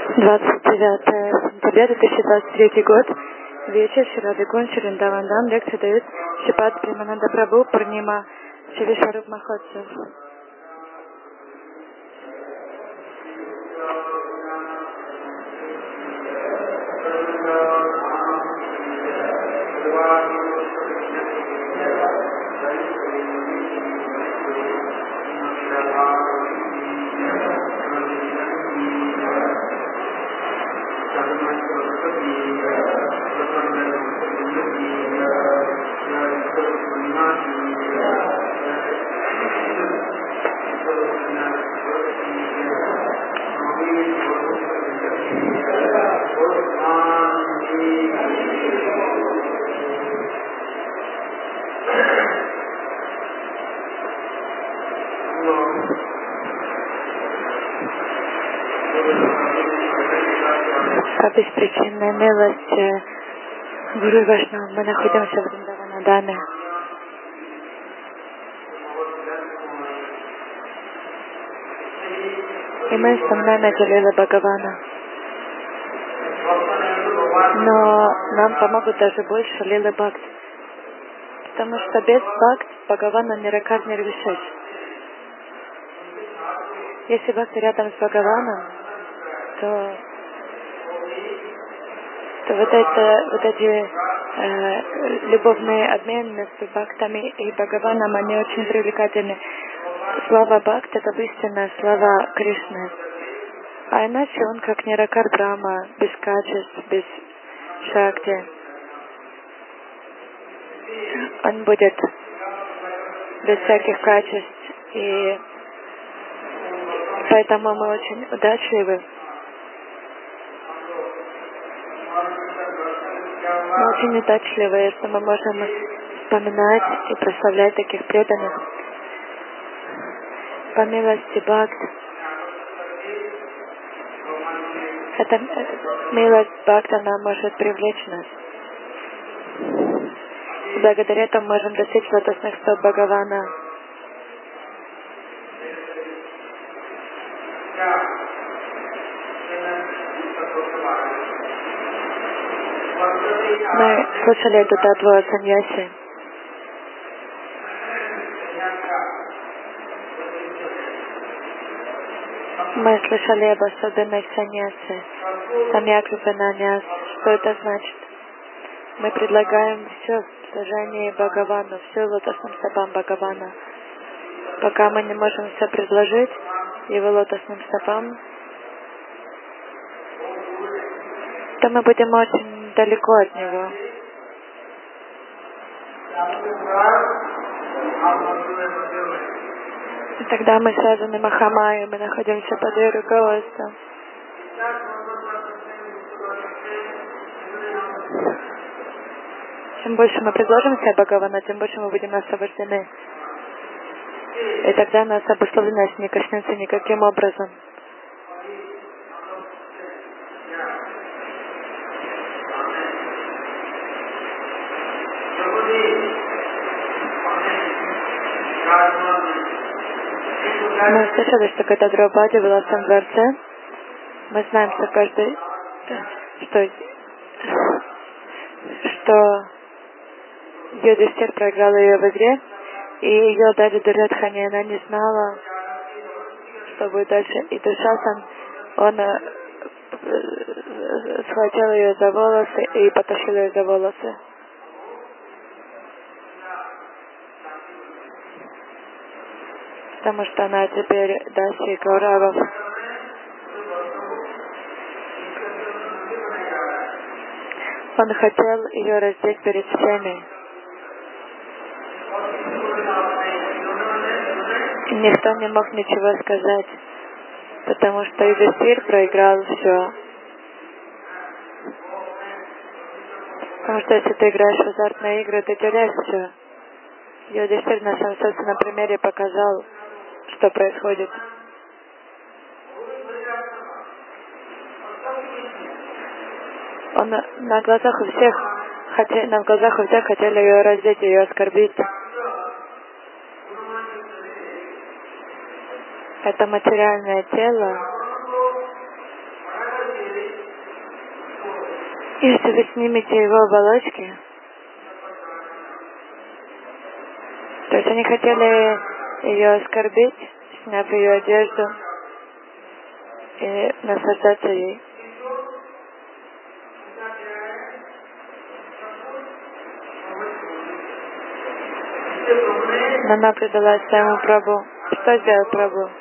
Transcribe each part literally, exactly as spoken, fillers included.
двадцать девятое сентября две тысячи двадцать третий год. Вечер. Шри Радикун, Шри Вриндаван. Лекция дает Шрипад Премананда Прабху Пурнима Шри Вишваруб Махотсав. По беспричинной милости Гуру и Вайшнав мы находимся в Вриндаванадаме. И мы вспоминаем эти лилы Бхагавана. Но нам помогут даже больше лилы Бхакти. Потому что без Бхакти Бхагавана Ниракар Нирвишеш. Если Бхакти рядом с Бхагаваном, то, то вот, это, вот эти э, любовные обмены между Бхактами и Бхагаваном, они очень привлекательны. Слава Бхакти — это истинная слава Кришны. А иначе он как Ниракар Брахма, без качеств, без шакти. Он будет без всяких качеств. И поэтому мы очень удачливы. Мы очень удачливы, что мы можем вспоминать и прославлять таких преданных. По милости Бхакти. Эта милость Бхакти, она может привлечь нас. Благодаря этому можем достичь лотосных стоп Бхагавана. Мы слышали эту татву о саньясе. Мы слышали об особенной саньясе, самьякрипананьяс. Что это значит? Мы предлагаем все в служении Бхагавану, все лотосным стопам Бхагавана. Пока мы не можем все предложить его лотосным стопам, то мы будем очень далеко от него. И тогда мы связаны Махамайей, мы находимся под ее руководством. Чем больше мы предложим себя Бхагавану, тем больше мы будем освобождены. И тогда нас обусловленность не коснется никаким образом. Мы слышали, что когда Драупади была в том дворце, мы знаем, что каждый, что, что Юдхиштхир проиграл ее в игре, и ее дали Дурьодхане, она не знала, что будет дальше. И Душасан, он схватил ее за волосы и потащил ее за волосы. Потому что она теперь Даси Кауравов. Он хотел ее раздеть перед всеми. И никто не мог ничего сказать, потому что Юдхиштхир проиграл все. Потому что если ты играешь в азартные игры, ты теряешь все. Юдхиштхир на своем собственном примере показал, что происходит. Он на, на глазах у всех, хотя, на глазах у всех хотели ее раздеть, ее оскорбить. Это материальное тело Если вы снимете его оболочки, то есть они хотели ее оскорбить, сняв ее одежду и наслаждаться ей. Но она предалась своему Прабху. Что сделал Прабху?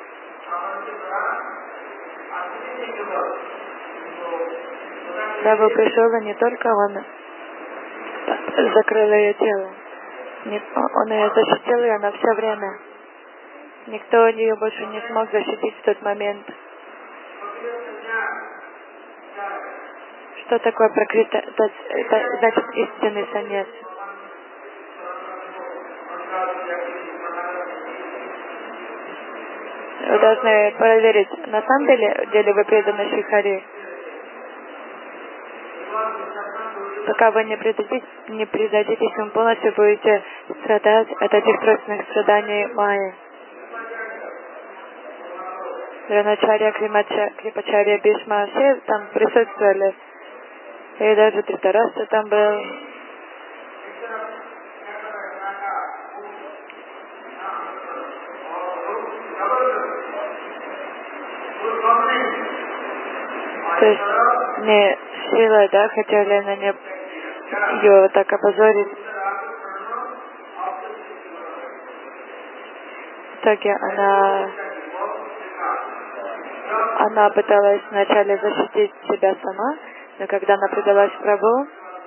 Прабху пришел, и не только он закрыл ее тело. Он ее защитил ее на все время. Никто ее больше не смог защитить в тот момент. Что такое прокрита? Это, это значит истинный саньяс. Вы должны проверить, на самом деле, деле вы преданы Шри-Хари. Пока вы не предадитесь, не предадитесь, вы полностью будете страдать от этих тростных страданий Майи. Дроначарья, Крипачарья, Бишма, все там присутствовали. И даже Дритарашта там был. То есть не силой, да, хотели на нее ее так опозорить. В итоге она, она пыталась вначале защитить себя сама, но когда она предалась Прабху,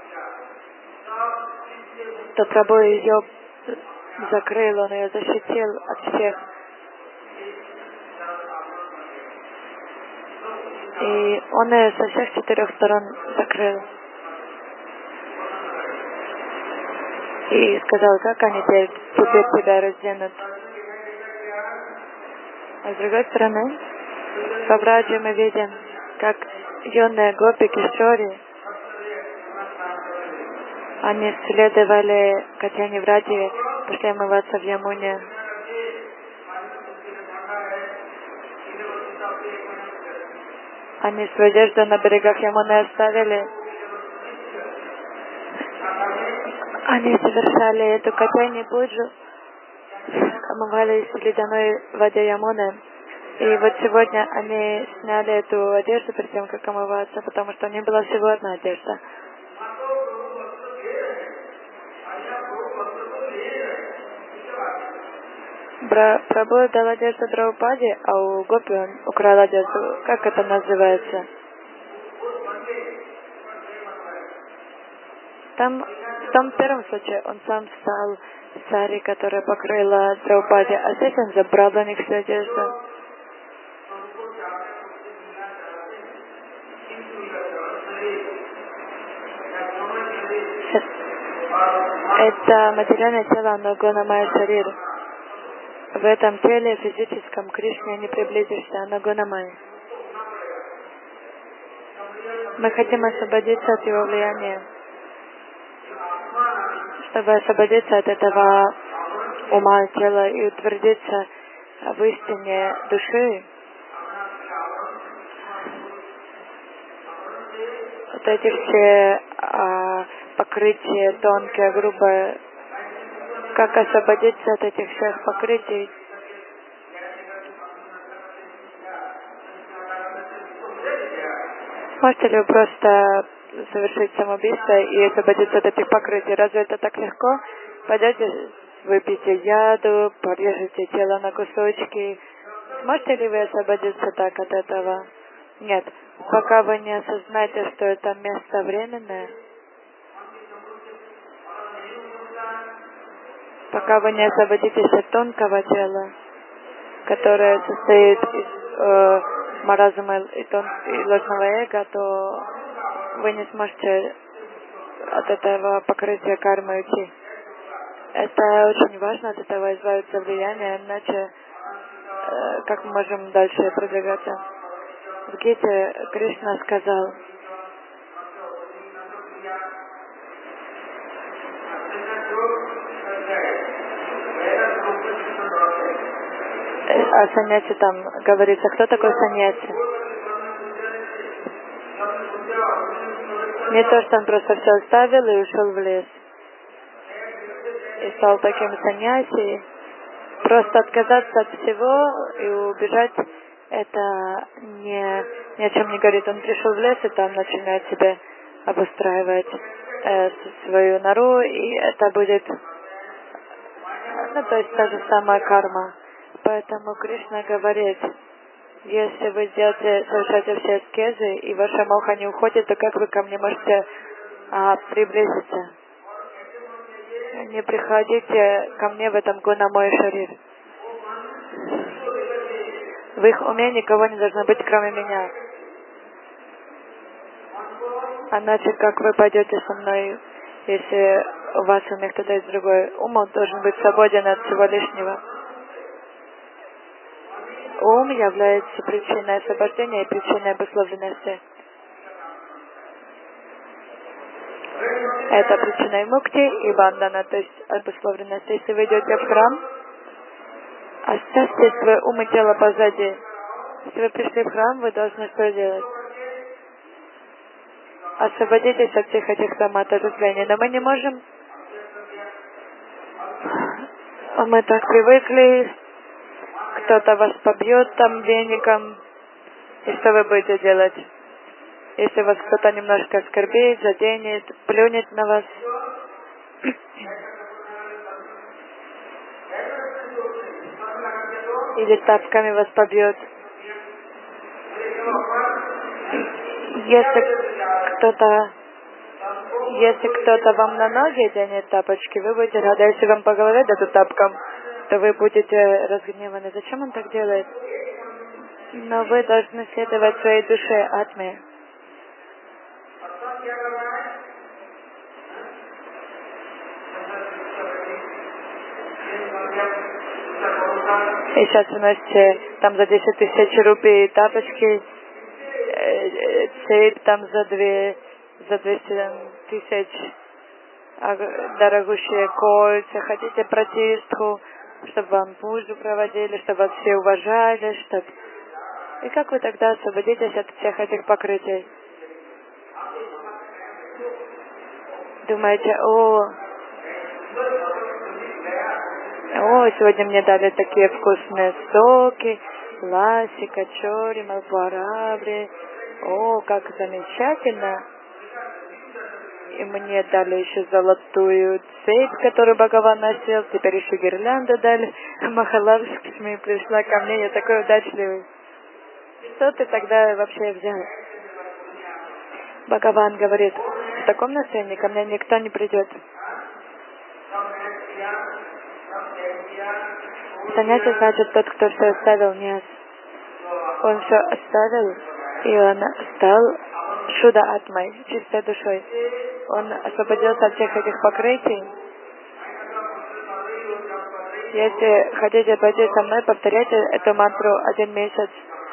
то Прабху ее закрыл, он ее защитил от всех. И он ее со всех четырех сторон закрыл. И сказал, как они теперь, теперь тебя разденут. А с другой стороны, в Браджи мы видим, как юные гопи Кишори, они следовали Катяне Враджи, пошли омываться в Ямуне. Они свою одежду на берегах Ямуны оставили. Они совершали эту Катяни Пуджу, омывались в ледяной воде Ямуны. И вот сегодня они сняли эту одежду перед тем, как омываться, потому что у них была всего одна одежда. Бра Прабху дал одежду Драупаде, а у Гопи он украл одежду. Как это называется? Там, в том первом случае он сам стал сари, которая покрыла Драупаде, а здесь он забрал у них всю одежду. Это материальное тело, оно Гунамая Шарир. В этом теле физическом Кришне не приблизишься, оно Гунамая. Мы хотим освободиться от его влияния. Чтобы освободиться от этого ума, тела и утвердиться в истине души, вот эти все а, покрытия тонкие, грубые, как освободиться от этих всех покрытий? Можете ли вы просто совершить самоубийство и освободиться от этих покрытий? Разве это так легко? Пойдете, выпьете яду, порежете тело на кусочки. Сможете ли вы освободиться так от этого? Нет. Пока вы не осознаете, что это место временное, пока вы не освободитесь от тонкого тела, которое состоит из э, маразма и, тон, и ложного эго, то вы не сможете от этого покрытия кармы уйти. Это очень важно, от этого избавиться влияния, иначе э, как мы можем дальше продвигаться? В Гите Кришна сказал, о саньясе там говорится, кто такой саньяси? Не то, что он просто все оставил и ушел в лес. И стал таким саньяси. Просто отказаться от всего и убежать, это не, ни о чем не говорит. Он пришел в лес и там начинает себе обустраивать э, свою нору, и это будет, ну, то есть та же самая карма. Поэтому Кришна говорит, если вы сделаете, совершаете все аскезы, и ваша моха не уходит, то как вы ко мне можете а, приблизиться? Не приходите ко мне в этом гуна мой шарир. В их уме никого не должно быть, кроме меня. Иначе как вы пойдете со мной, если у вас в уме кто-то есть другой? Ум он должен быть свободен от всего лишнего. Ум является причиной освобождения и причиной обусловленности. Это причина и мукти, и бандана, то есть обусловленность. Если вы идете в храм, оставьте свое ум и тело позади. Если вы пришли в храм, вы должны что делать? Освободитесь от всех этих самоотождествлений. Но мы не можем. Мы так привыкли. Кто-то вас побьет там веником. И что вы будете делать? Если вас кто-то немножко оскорбит, заденет, плюнет на вас. Или тапками вас побьет. Если кто-то, если кто-то вам на ноги денет тапочки, вы будете рады. Если вам по голове дадут тапком, то вы будете разгневаны. Зачем он так делает? Но вы должны следовать своей душе, атме. И сейчас вы носите там за десять тысяч рупий тапочки, э, цепь там за две, за двести тысяч, дорогущие кольца, хотите протестку, чтобы вам пуджу проводили, чтобы вас все уважали, чтобы... И как вы тогда освободитесь от всех этих покрытий? Думаете, о, о, сегодня мне дали такие вкусные соки, ласси, качори, малбарабри, о, как замечательно. И мне дали еще золотую цепь, которую Бхагаван носил, теперь еще гирлянду дали. Махалакшми пришла ко мне, я такой удачливый. Что ты тогда вообще взял? Бхагаван говорит, в таком настроении ко мне никто не придет. Саньяси значит тот, кто все оставил, не он все оставил, и он стал шуда атмой, чистой душой. Он освободился от всех этих покрытий. Если хотите пойти со мной, повторяйте эту мантру один месяц.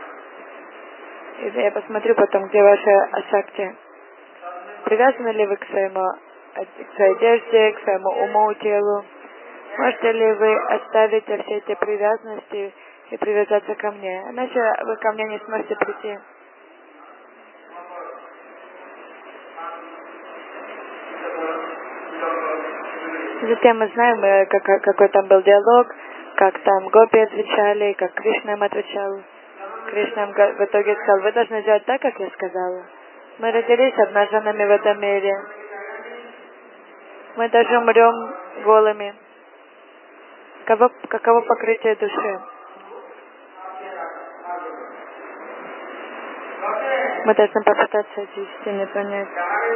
И я посмотрю потом, где ваши асакти. Привязаны ли вы к своему, к своей одежде, к своему уму, телу? Можете ли вы оставить все эти привязанности и привязаться ко мне? Иначе вы ко мне не сможете прийти. Затем мы знаем, как, какой там был диалог, как там гопи отвечали, как Кришна им отвечал. Кришна им в итоге сказал, вы должны сделать так, как я сказала. Мы родились обнаженными в этом мире. Мы даже умрем голыми. Каково, каково покрытие души? Мы должны попытаться эти истины понять.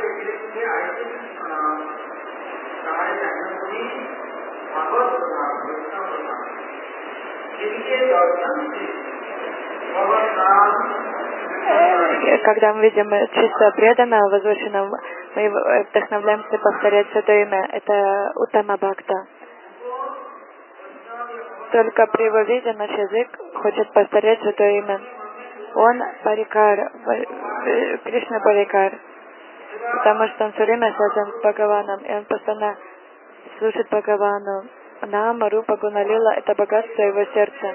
Когда мы видим чисто преданного, возвышенного, мы вдохновляемся повторять это имя. Это Уттама Бхакта. Только при его виде наш язык хочет повторять это имя. Он парикар, Кришна парикар, потому что он все время связан с Бхагаваном, и он постоянно слушает Бхагавану. Нама, Рупа, Гуналила — это богатство его сердца.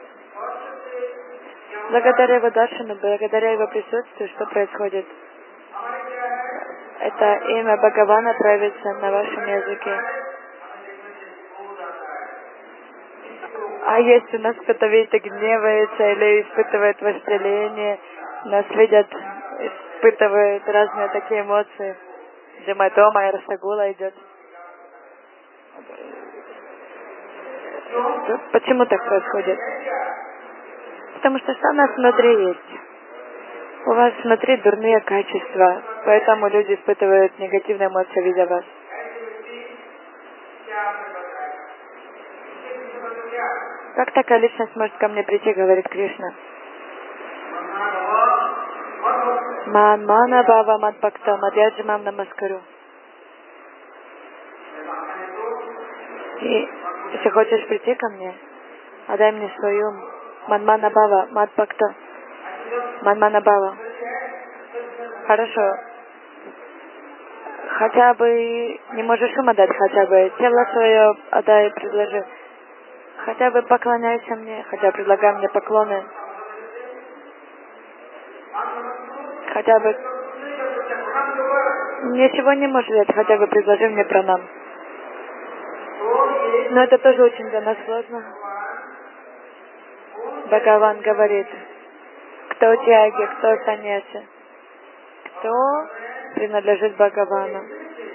Благодаря его даршану, благодаря его присутствию, что происходит? это имя Бхагавана проявится на вашем языке. А если нас кто-то видит и гневается или испытывает вожделение, нас видят, испытывают разные такие эмоции. Джаматома и Расагула идет. Почему так происходит? Потому что что у нас внутри есть. У вас внутри дурные качества, поэтому люди испытывают негативные эмоции, видя вас. Как такая личность может ко мне прийти, говорит Кришна? Ман мана бава мат бхакта мадьяджамам намаскару. И если хочешь прийти ко мне, отдай мне свой ум. Манмана бава мат бхакта. Манмана бава. Хорошо. Хотя бы не можешь ум отдать, хотя бы тело свое отдай, предложи. Хотя бы поклоняйся мне, хотя предлагай мне поклоны. Хотя бы ничего не можешь взять, хотя бы предложи мне пранам. Но это тоже очень для нас сложно. Бхагаван говорит, кто тяги, кто саньяси, кто принадлежит Бхагавану.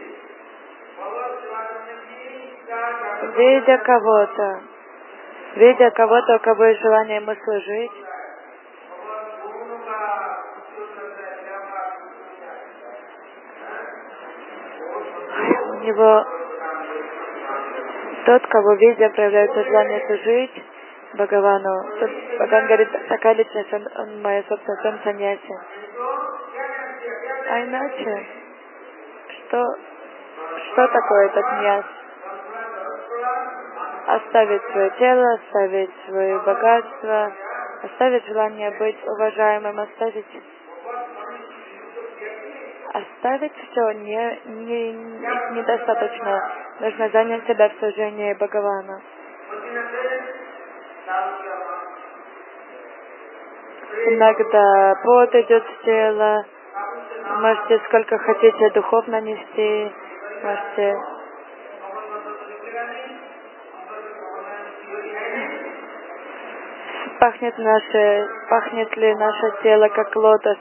Видя кого-то, видя кого-то, у кого есть желание ему служить, у него тот, кого видя, проявляется желание служить Бхагавану. Тот, Бхагаван говорит, такая личность, он, он моя собственность, он саньяси. А иначе, что, что такое этот ньяс? Оставить свое тело, оставить свое богатство, оставить желание быть уважаемым, оставить, оставить все не, не, недостаточно. Нужно занять себя в служении Бхагавана. Иногда пот идет с тела, можете сколько хотите духовно нести, можете пахнет наше, пахнет ли наше тело как лотос.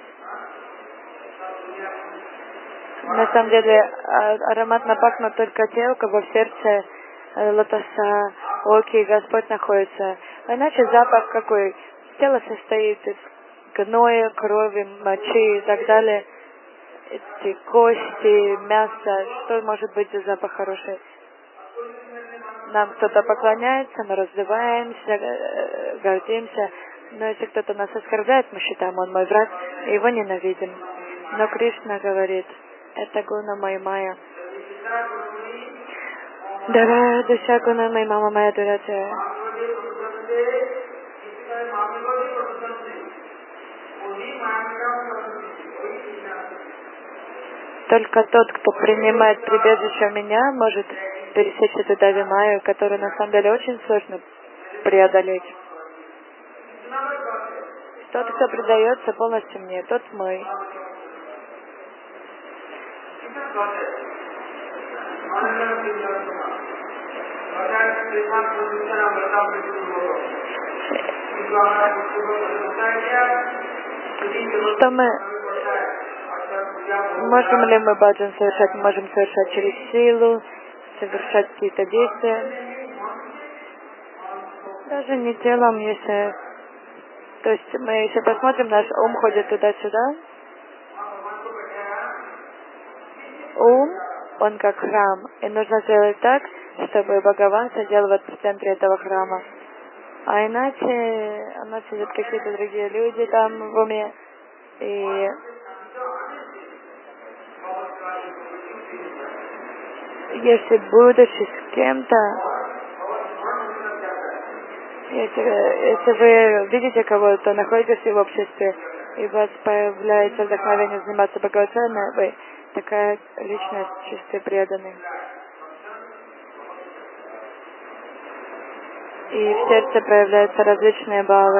На самом деле ароматно пахнут только те, у кого в сердце лотоса, оки, Господь находится. А иначе запах какой? Тело состоит из гноя, крови, мочи и так далее. Эти кости, мясо. Что может быть за запах хороший? Нам кто-то поклоняется, мы раздеваемся, гордимся. Но если кто-то нас оскорбляет, мы считаем, он мой враг, и его ненавидим. Но Кришна говорит, это гуна моя майя. Дара душа гуна моя мама моя дуратя. Только тот, кто принимает прибежище в меня, может пересечь эту давимаю, которую на самом деле очень сложно преодолеть. Тот, кто предается полностью мне, тот мой. Что мы... Можем ли мы баджан совершать? Мы можем совершать через силу, совершать какие-то действия. Даже не телом, если... То есть мы, если посмотрим, наш ум ходит туда-сюда. Ум, он как храм. И нужно сделать так, чтобы Бхагаван сидел вот в центре этого храма. А иначе у нас сидят какие-то другие люди там в уме. И если будучи с кем-то, если, если вы видите кого-то, находитесь в обществе, и у вас появляется вдохновение заниматься Бхагаватаной, вы такая личность чистой преданной. И в сердце проявляются различные бхавы.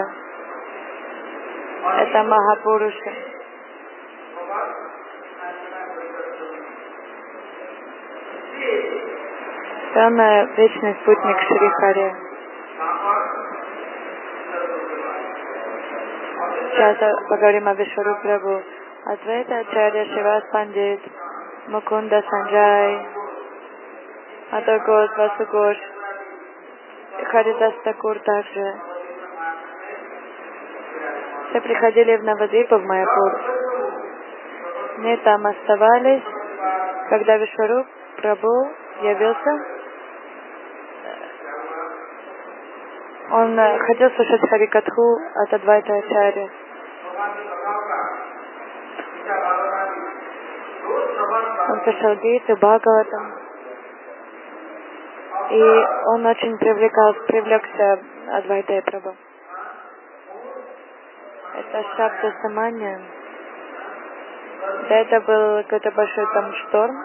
Это Махапуруши. Он вечный спутник Шри Хари. Сейчас поговорим о Вишварупа Прабху. Адвайта Ачарья, Шривас Пандит, Мукунда Санджай, Адагос, Васугош, Харидас Такур также. Все приходили в Навадвипу, в Майяпур. Мы там оставались, когда Вишваруп Прабху явился. Он хотел слушать Харикатху от Адвайта Ачарьи. Он слушал Гиту, Бхагаватам. И он очень привлекал, привлекся Адвайтой Прабху. Это Шабда Саманья. Да, это был какой-то большой там шторм,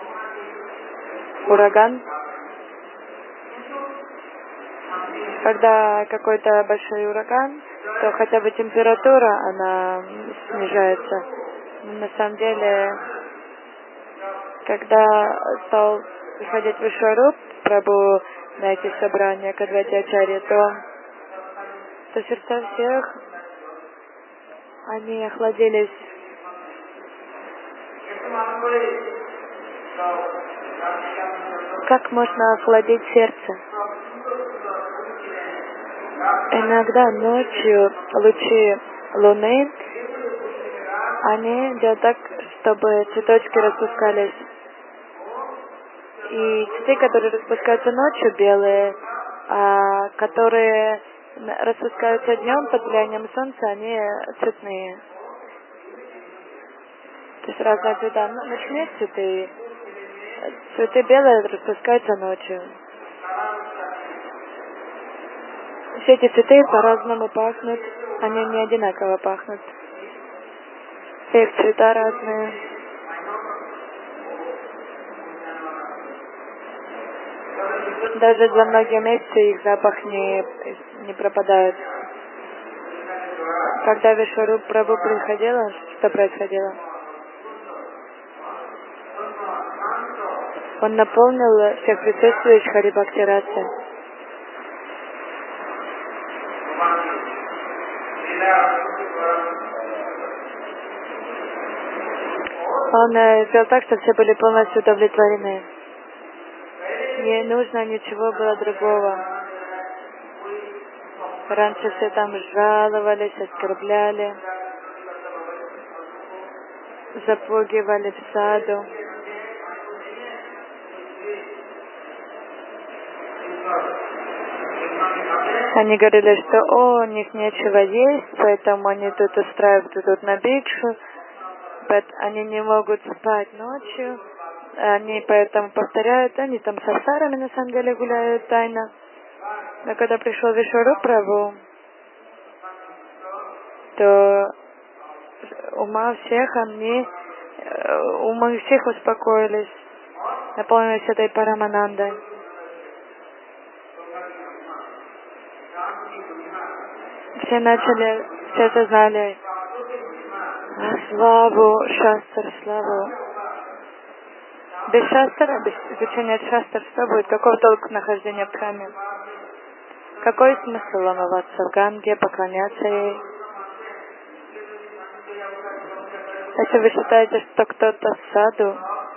ураган. Когда какой-то большой ураган, то хотя бы температура, она снижается. Но на самом деле, когда стал приходить Вишваруп Прабху на эти собрания к Адвайте Ачарье, то, то сердца всех, они охладились. Как можно охладить сердце? Иногда ночью лучи луны, они делают так, чтобы цветочки распускались. И цветы, которые распускаются ночью, белые, а которые распускаются днем под влиянием солнца, они цветные. То есть разные цвета. Ночные цветы. Цветы белые распускаются ночью. Все эти цветы по-разному пахнут, они не одинаково пахнут. Все их цвета разные. Даже за многие месяцы их запах не, не пропадает. Когда Вишваруп Прабху приходила, что происходило? Он наполнил всех присутствующих Хари Бхакти Расой. Он э, сделал так, чтобы все были полностью удовлетворены. Не нужно ничего было другого. Раньше все там жаловались, оскорбляли, запугивали в саду. Они говорили, что о, у них нечего есть, поэтому они тут устраивают тут на бикшу, они не могут спать ночью, они поэтому повторяют, они там с асарами на самом деле гуляют тайно. Но когда пришел Вишваруп Прабху, то ума всех, они, умы всех успокоились, наполнились этой Параманандой. Все начали, все это знали. Славу Шастр, славу. Без Шастра, без изучения Шастр, что будет? Какой толк нахождения в храме? Какой смысл омываться в Ганге, поклоняться ей? Если вы считаете, что кто-то в саду,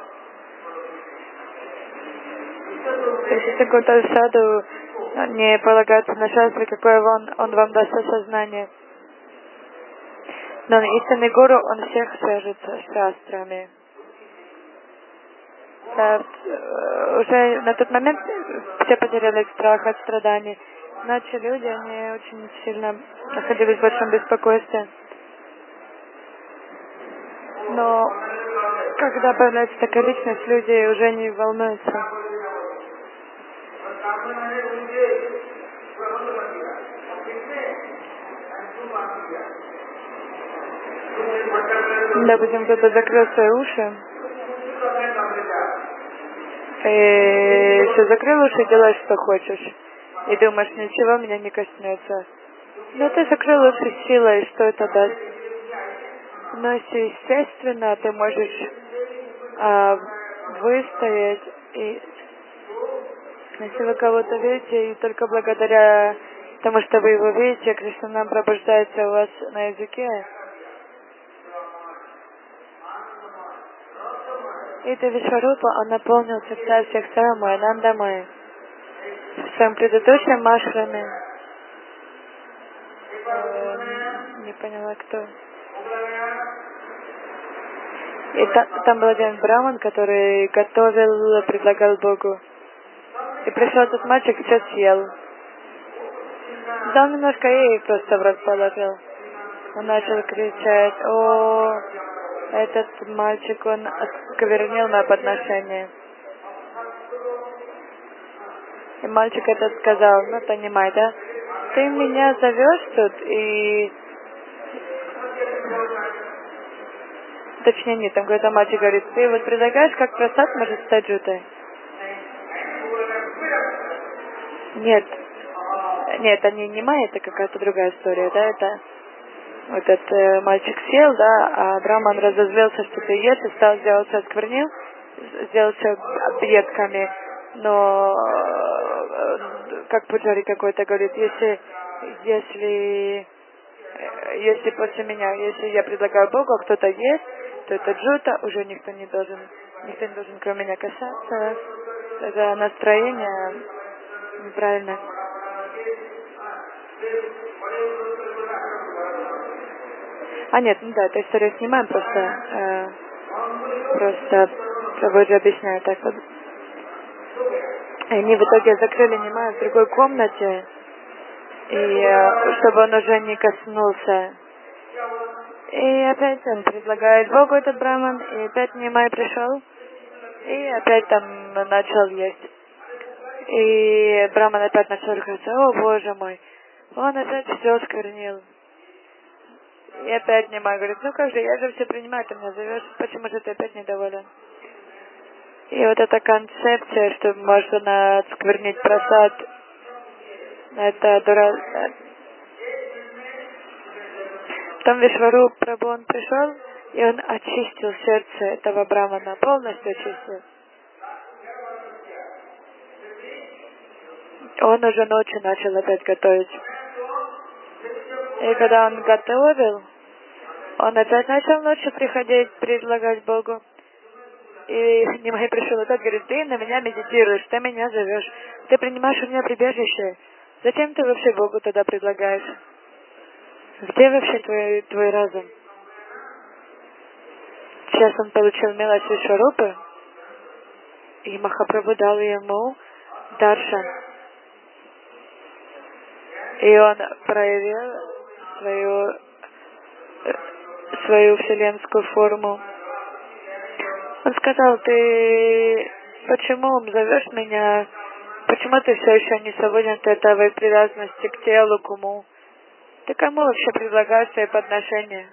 если кто-то в саду не полагается на шастры, какое он, он вам даст осознание. Но истинный гуру, он всех свяжет с шастрами. Да, уже на тот момент все потеряли страх от страданий. Иначе люди, они очень сильно находились в большом беспокойстве. Но когда появляется такая личность, люди уже не волнуются. Допустим, кто-то закрыл свои уши, и все, закрыл уши, делаешь, что хочешь. И думаешь, ничего меня не коснется. Но ты закрыл уши силой, что это даст? Но естественно, ты можешь а, выстоять и Если вы кого-то видите, и только благодаря тому, что вы его видите, Кришна нам пробуждается у вас на языке. И это Вишварупа, он наполнил сердца всех Сарамой, Анандамой. В своем предыдущем ашраме, э, не поняла кто. И та, там был один браман, который готовил, предлагал Богу. И пришел этот мальчик, все съел. Дал немножко ей и просто в рот положил. Он начал кричать: о, этот мальчик, он осквернил мое подношение. И мальчик этот сказал: ну понимай, да, ты меня зовешь тут и... Точнее, нет, там какой-то мальчик говорит: ты вот предлагаешь, как просад может стать джутой? Нет, нет, это не Нимай, это какая-то другая история, да, это... Вот этот э, мальчик сел, да, а Браман разозлился, что ты ешь, и стал делать все осквернил, сделал все объедками, но э, как Пуджари какой-то говорит, если, если, э, если после меня, если я предлагаю Богу, а кто-то ест, то это джута, уже никто не должен, никто не должен кроме меня касаться, это настроение неправильно. А нет, ну да, эту историю снимаем, просто, э, просто Прабхуджи объясняет так вот. И они в итоге закрыли Нимая в другой комнате, и э, чтобы он уже не коснулся. И опять он предлагает Богу этот браман, и опять Нимай пришел, и опять там начал есть. И браман опять начал ругаться: о боже мой, он опять все осквернил. И опять Нимай говорит: ну как же, я же все принимаю, ты меня зовешь, почему же ты опять недоволен? И вот эта концепция, что можно осквернить просад, это дура... Потом Вишваруп Прабху, он пришел, и он очистил сердце этого брамана, полностью очистил. Он уже ночью начал опять готовить. И когда он готовил, он опять начал ночью приходить, предлагать Богу. И Нимай пришел опять, говорит: ты на меня медитируешь, ты меня зовешь, ты принимаешь у меня прибежище. Зачем ты вообще Богу тогда предлагаешь? Где вообще твой, твой разум? Сейчас он получил милость Вишварупы, и Махапрабху дал ему даршан. И он проявил свою, свою вселенскую форму. Он сказал: ты почему зовешь меня? Почему ты все еще не свободен от этой привязанности к телу, к уму? Ты кому вообще предлагаешь свои подношения?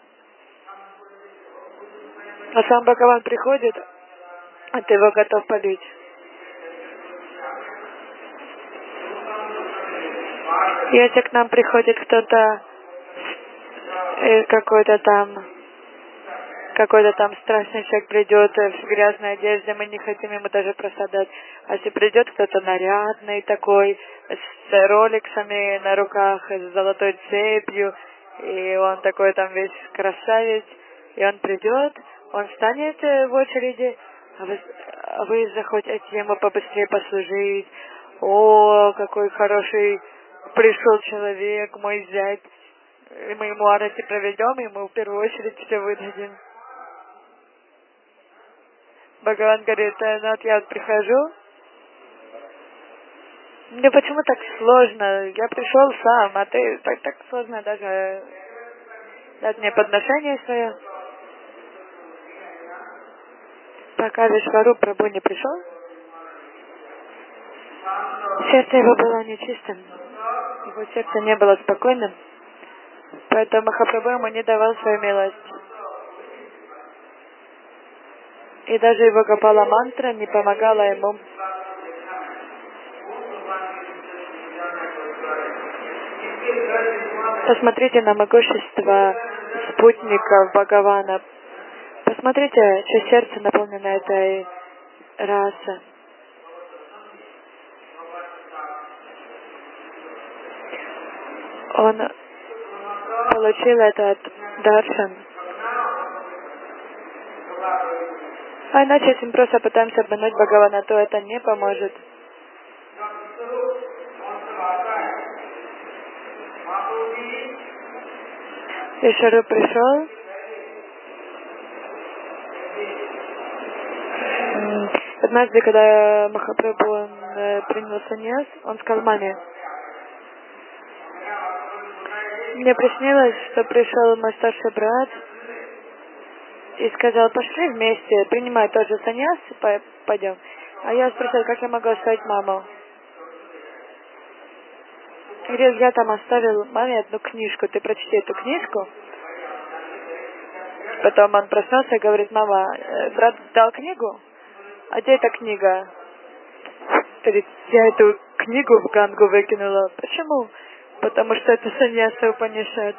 А сам Бхагаван приходит, а ты его готов побить. Если к нам приходит кто-то, какой-то там, какой-то там страшный человек придет в грязной одежде, мы не хотим ему даже просадать. А если придет кто-то нарядный такой, с роликсами на руках, с золотой цепью, и он такой там весь красавец, и он придет, он встанет в очереди, а вы, а вы захотите ему побыстрее послужить. О, какой хороший пришел человек, мой зять. И мы ему арати проведем, и мы в первую очередь все выдадим. Бхагаван говорит: ну вот я вот прихожу, мне почему так сложно? Я пришел сам, а ты так, так сложно даже дать мне подношение свое. Пока Вишваруп Прабху не пришел, сердце его было нечистым, его сердце не было спокойным, поэтому Махапрабху ему не давал свою милость. И даже его Гопала мантра не помогала ему. Посмотрите на могущество спутников Бхагавана. Посмотрите, что сердце наполнено этой расой. он получил этот даршан. А иначе, если мы просто пытаемся обмануть Бхагавана, то это не поможет. Вишваруб пришел. Однажды, когда Махапрабху он, э, принял саньяс, он сказал маме: мне приснилось, что пришел мой старший брат и сказал: пошли вместе, принимай тоже саньяс, пойдем. А я спросил, как я могу оставить маму. Говорит, я там оставил маме одну книжку, ты прочти эту книжку. Потом он проснулся и говорит: мама, брат дал книгу? А где эта книга? Говорит, я эту книгу в Гангу выкинула. Почему? Потому что это саньяса Упанишад.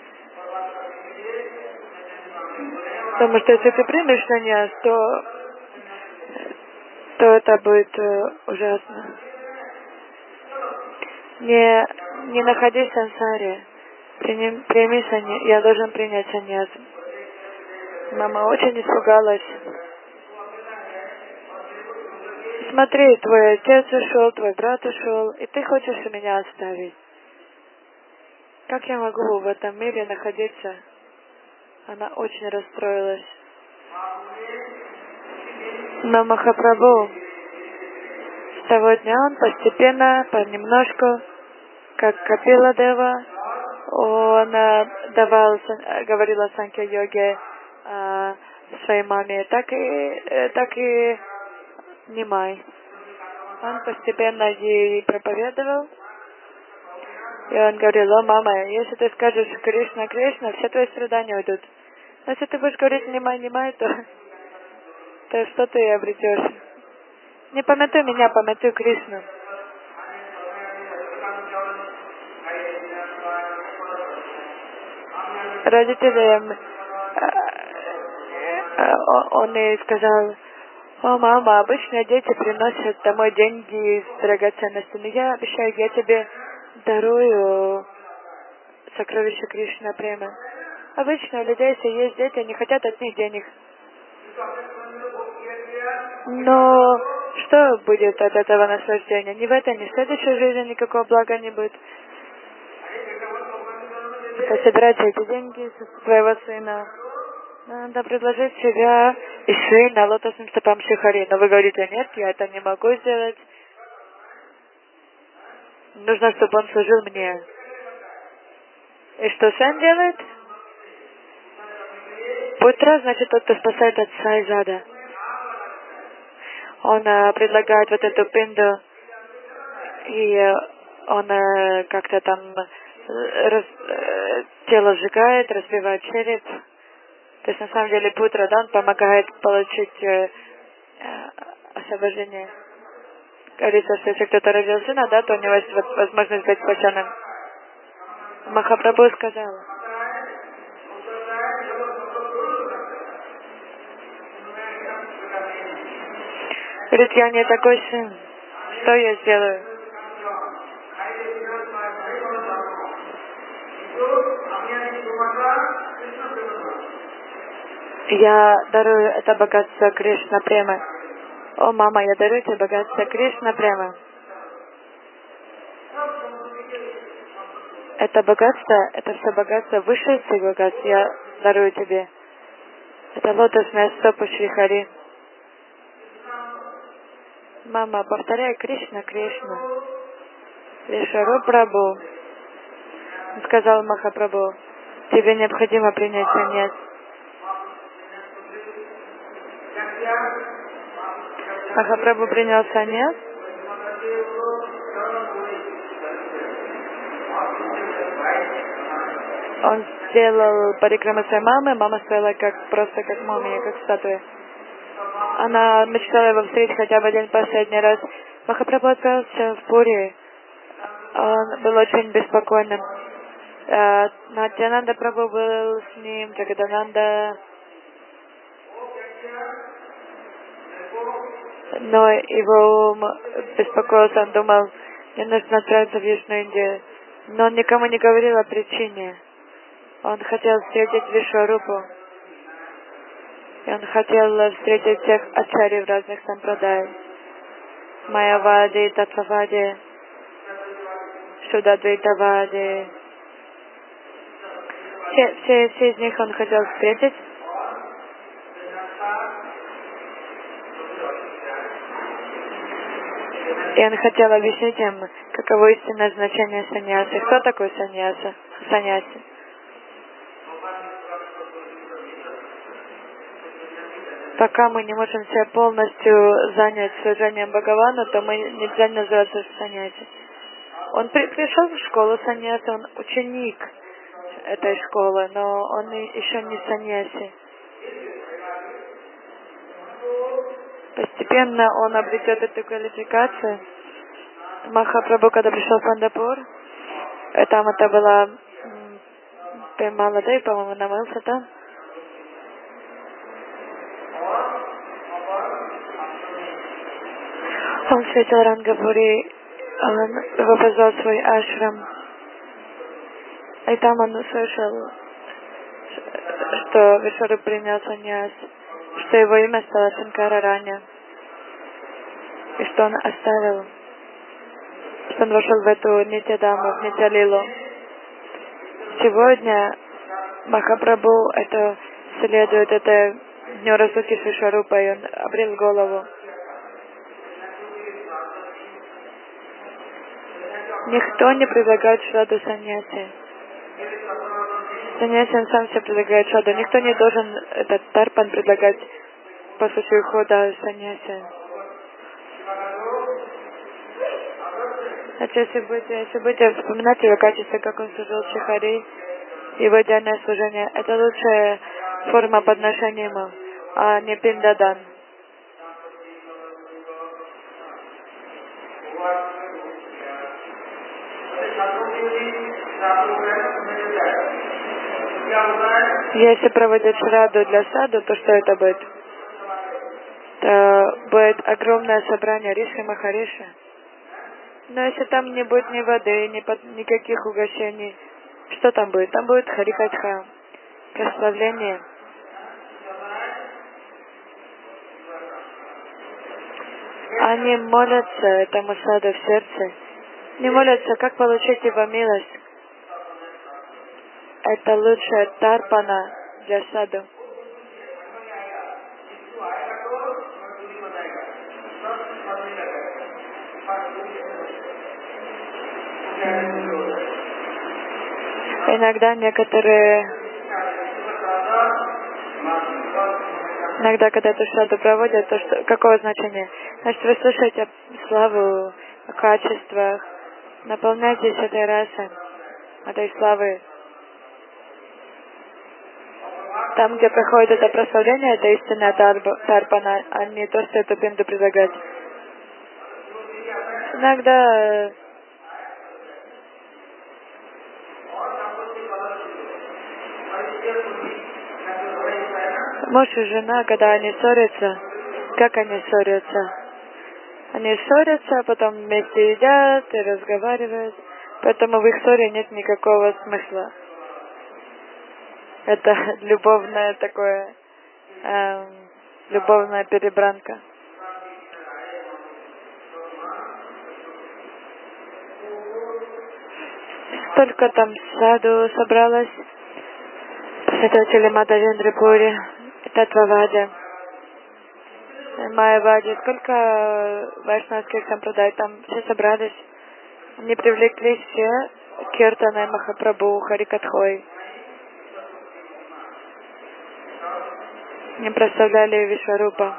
Потому что если ты примешь саньяс, то, то это будет э, ужасно. Не, не находись в сансаре. Прими, прими саньяс. Я должен принять саньяс. Мама очень испугалась. Смотри, твой отец ушел, твой брат ушел, и ты хочешь меня оставить. Как я могу в этом мире находиться? Она очень расстроилась. Но Махапрабху с того дня он постепенно, понемножку, как Капила Дева, он давал, говорил о Санкья-йоге своей маме, так и, так и Нимай. Он постепенно ей проповедовал. И он говорил: о, мама, если ты скажешь Кришна, Кришна, все твои страдания уйдут. Но если ты будешь говорить Нимай, Нимай, то, то что ты обретешь? Не памятуй меня, памятуй Кришну. Родители, он ей сказал: о, мама, обычно дети приносят домой деньги с драгоценностями. Я обещаю, я тебе дарую сокровища Кришна Према. Обычно у людей, если есть дети, они хотят от них денег. Но что будет от этого наслаждения? Ни в этой, ни в следующей жизни никакого блага не будет. Пособирайте эти деньги со своего сына. Надо предложить себя и шеи на лотосным стопам Шихари. Но вы говорите: нет, я это не могу сделать. Нужно, чтобы он служил мне. И что сын делает? Путра, значит, тот, кто спасает отца из ада. Он э, предлагает вот эту пинду, и э, он э, как-то там э, раз, э, тело сжигает, разбивает череп. То есть на самом деле Путра, да, он помогает получить э, э, освобождение. Говорится, что если кто-то родил сына, да, то у него есть возможность быть спасенным. Махапрабху сказал: говорит, я не такой сын. Что я сделаю? Я дарую это богатство Кришна Према. О, мама, я дарую тебе богатство Кришна Према. Это богатство, это все богатство, высшее из всех богатств я дарую тебе. Это лотосная стопа Шри Хари. Мама, повторяй Кришна, Кришна. Вишваруб Прабху. Сказал Махапрабху: тебе необходимо принять саньяс. Махапрабху принял саньяс. Он сделал парикраму своей мамы. Мама стояла как, просто как мумия, как статуя. Она мечтала его встретить хотя бы один последний раз. Махапрабху отправился в Пури. Он был очень беспокойным. Нитьянанда Прабху был с ним, Джагадананда. Но его ум беспокоился, он думал: мне нужно отправиться в Южную Индию. Но он никому не говорил о причине. Он хотел встретить Вишварупу. И он хотел встретить всех ачарьев разных сампрадай. Майявади, Татвавади, Шудадвайтавади. Все, все, все из них он хотел встретить. И он хотел объяснить им, каково истинное значение саньяси. Кто такой саньяси? саньяси? Пока мы не можем себя полностью занять служением Бхагавану, то мы нельзя называться саньяси. Он при, пришел в школу саньяси, он ученик этой школы, но он еще не саньяси. Постепенно он обретет эту квалификацию. Махапрабху, когда пришел в Пандапур, там это была Пемаладей, по-моему, намылся там. Он встретил Рангапури, он его позвал в свой ашрам. И там он услышал, что Вишварупа принял саньяс, что его имя стало Шанкара Раня, и что он оставил, что он вошел в эту Нитядаму, в Нитялилу. Сегодня Махапрабху это следует, это Дню разлуки с Вишварупой, и он обрел голову. Никто не предлагает шраду саньяси. Саньяси он сам себе предлагает шраду. Никто не должен этот тарпан предлагать по случаю ухода саньяси. Значит, если будете, если будете вспоминать его качество, как он служил Шихари, его идеальное служение, это лучшая форма подношения ему, а не пиндадан. Если проводят шраду для саду, то что это будет? Это будет огромное собрание Риши Махариши. Но если там не будет ни воды, ни под, никаких угощений, что там будет? Там будет Харикатха, прославление. Они молятся этому саду в сердце. Не молятся, как получить его милость. Это лучшая тарпана для саду. Иногда некоторые, иногда, когда эту шраду проводят, то что, какого значения? Значит, вы слышите славу о качествах, наполняйтесь этой расой, этой славы. Там, где проходит это прославление, это истинная тарпана, а не то, что эту пинду предлагать. Иногда муж и жена, когда они ссорятся, как они ссорятся? Они ссорятся, а потом вместе едят и разговаривают, поэтому в их ссоре нет никакого смысла. Это любовная такое, эм, любовная перебранка. Столько там саду собралось, последователи Мадавендры Пури, Татвавади, Майявади, сколько вайшнавских сампрадай там все собрались. Они привлеклись все Киртаной Махапрабху, Харикатхой. Они прославляли Вишварупа.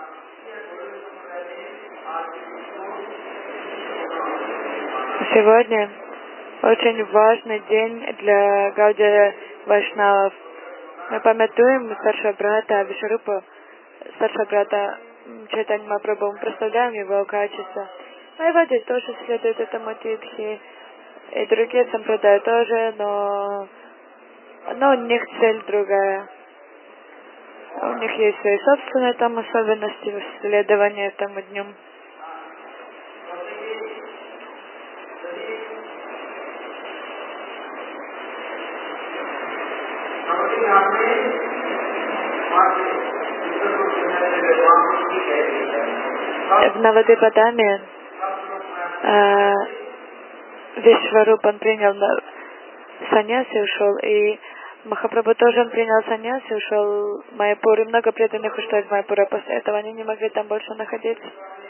Сегодня очень важный день для Гаудия Вайшнавов. Мы памятуем старшего брата Вишварупа, старшего брата Чайтанья Махапрабху, мы прославляем его качество. Майявади тоже следует этому титхи, и другие сампрадай тоже, но, но у них цель другая. У них есть свои собственные там особенности в следовании этому дню. В Навадипадаме э, Вишваруб, он принял саньяс и ушел, и Махапрабху тоже он принял саньяс и ушел в Майяпур, и много преданных ушло из Майяпура. После этого они не могли там больше находиться.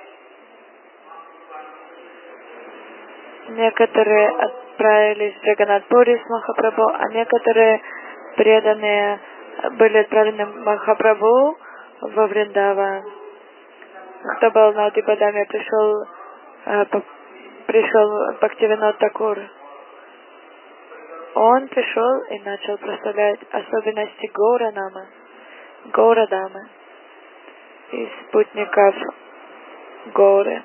Некоторые отправились в Джаганнатпури с Махапрабху, а некоторые преданные были отправлены в Махапрабху во Вриндаван. Кто был на Навадипадаме, пришел, э, по, пришел Бхактивинод Такур. Он пришел и начал прославлять особенности Гауранамы, Гаурадамы и спутников Гауры.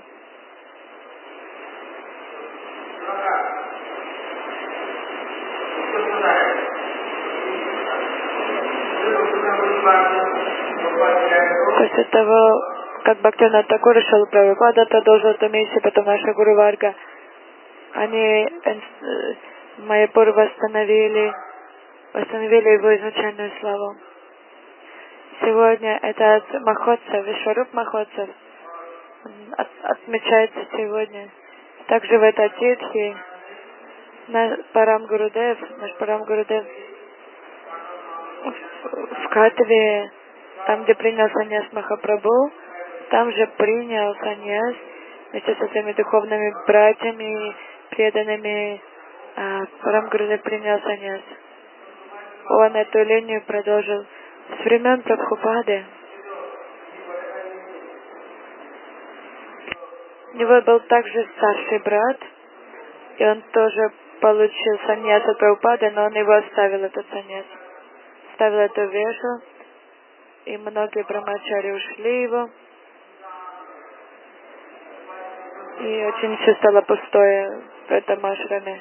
После того, как Бхактивинод Такур шел Прабхупада, продолжил эту миссию, потом наша Гуру Варга, они в Майяпур восстановили, восстановили его изначальную славу. Сегодня этот Махотсав, Вишваруп Махотсав, от, отмечается сегодня. Также в этой титхи наш Парам Гурудев, наш Парам Гурудев в, в Катве, там, где принял саньяс Махапрабху, там же принял саньяс вместе со своими духовными братьями, преданными. А Парам Гурудев принял саньяс. Он эту линию продолжил с времен Прабхупады. У него был также старший брат, и он тоже получил саньяс от Прабхупады, но он его оставил, этот саньяс. Оставил эту вешу, и многие брамачари ушли его. И очень все стало пустое в этом ашраме.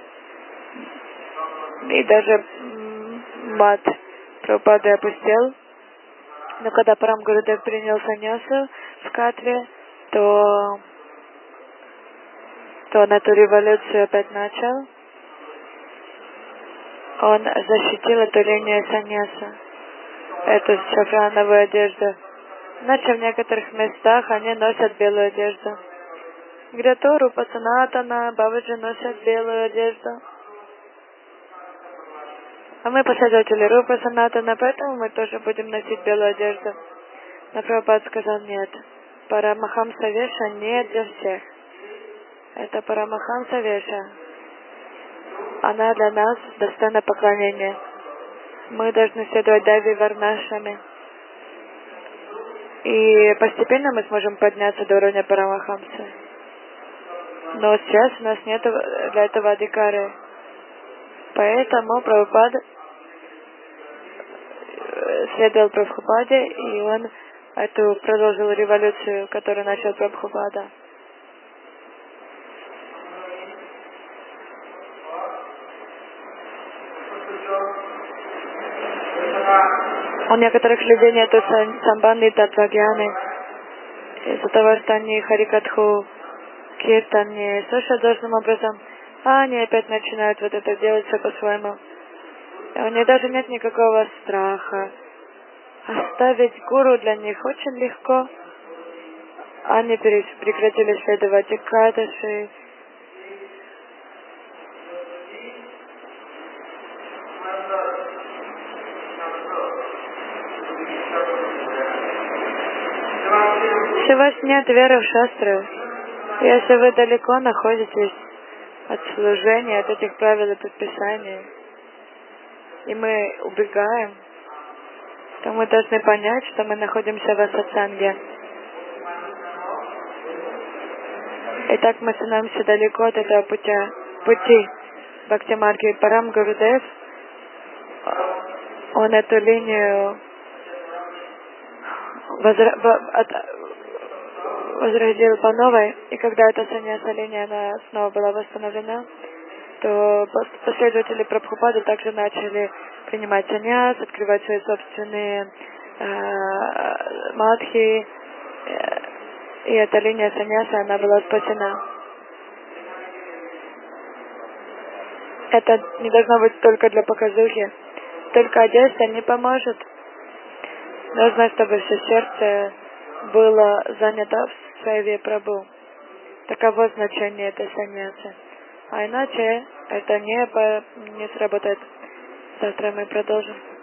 И даже мат Прабхупады опустел. Но когда Парам Гурудев принял саньясу в Катве, то, то он эту революцию опять начал. Он защитил эту линию саньяса, эту шафрановую одежду. Иначе в некоторых местах они носят белую одежду. Где-то Рупа Санатана, Бабаджи носят белую одежду. А мы последователи Рупа Санатана, поэтому мы тоже будем носить белую одежду. Но Прабхупад сказал нет. Парамахамса Веша не для всех. Это Парамахамса Веша. Она для нас достойна поклонения. Мы должны следовать Дави Варнашами. И постепенно мы сможем подняться до уровня Парамахамса. Но сейчас у нас нет для этого адикары. Поэтому Прабхупад следовал Прабхупаде, и он эту продолжил революцию, которую начал Прабхупада. У некоторых людей нету самбанды татвагьяны. Из-за того, что они харикатху, киртан не слушают должным образом, а они опять начинают вот это делать все по-своему. И у них даже нет никакого страха. Оставить гуру для них очень легко. Они прекратили следовать Экадаши. Если у вас нет веры в шастры, если вы далеко находитесь от служения, от этих правил и предписаний, и мы убегаем, то мы должны понять, что мы находимся в асатсанге. И так мы становимся далеко от этого путя, пути. Бхакти-марги Парам Гурудев, он эту линию возра... от... возродил по новой, и когда эта саньяса линия она снова была восстановлена, то последователи Прабхупады также начали принимать саньяс, открывать свои собственные э, мадхи, э, и эта линия саньяса, она была спасена. Это не должно быть только для показухи. только одежда не поможет. Нужно, чтобы все сердце было занято в сейве Прабху. Таково значение этой саньясы. А иначе это не, по, не сработает. Завтра мы продолжим.